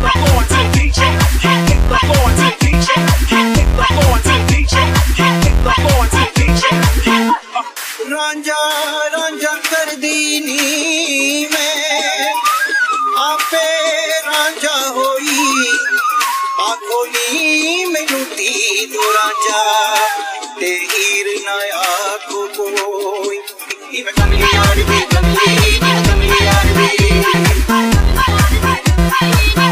रांझा रांझा कर दीनी मैं आपे रांझा होई आखोनी मैनू दी दो रांझा ते हीर ना आखो कोई मैं कमली यार भी कमली